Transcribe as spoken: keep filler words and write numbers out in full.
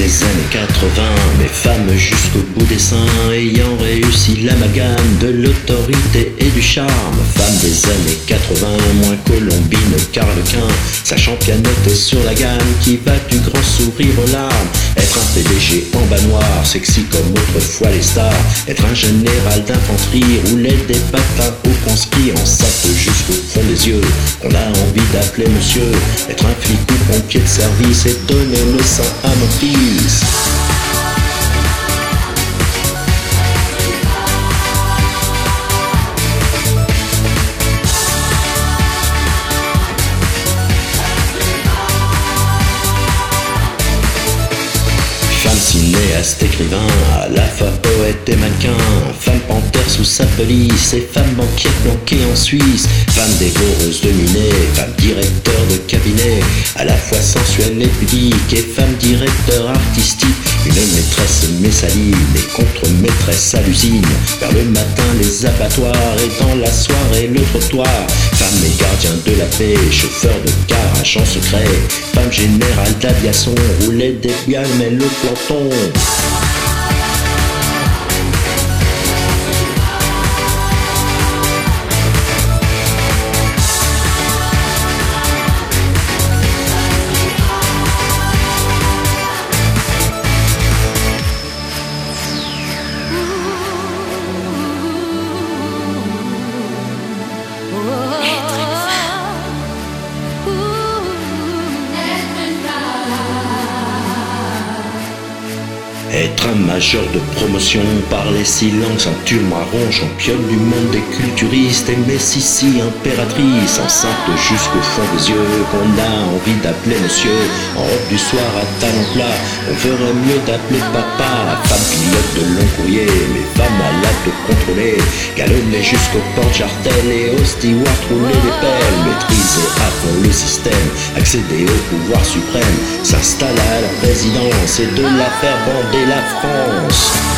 des années quatre-vingts, mais femmes jusqu'au bout des seins, ayant réussi l'amalgame de l'autorité et du charme. Femme des années quatre-vingts, moins colombine qu'arlequin, sachant pianoter sur la gamme qui va du grand sourire aux larmes. Être un P D G en bas noir, sexy comme autrefois les stars. Être un général d'infanterie, rouler des patins au conscrit, en sape jusqu'au fond des yeux, on a envie d'appeler monsieur. Être un flic ou pompier de service et donner le sein à mon fils. Femme cinéaste, écrivain, à la fois poète et mannequin. Femme panthère sous sa police et femme banquière planquée en Suisse. Femme dévoreuse de minet, femme directeur de cabinet, à la fois sensuelle et pudique et femme directeur artistique. Une maîtresse messaline et contre-maîtresse à l'usine. Vers le matin les abattoirs et dans la soirée le trottoir. Femme et gardien de la paix, chauffeur de car, agent secret. Femme générale d'aviation, roulait des biales mais le planton. Être un major de promotion, parler six langues, ceinture marron, championne du monde des culturistes, aimer Sissi, impératrice, enceinte jusqu'au fond des yeux, qu'on a envie d'appeler monsieur, en robe du soir à talons plats, on ferait mieux d'appeler papa. Femme pilote de long courrier, mais femme malade de contrôler, galonner jusqu'au porte-jartel et au steward rouler les pelles, maîtriser à fond le système, accéder au pouvoir suprême, s'installer à la présidence et de la faire bander la France.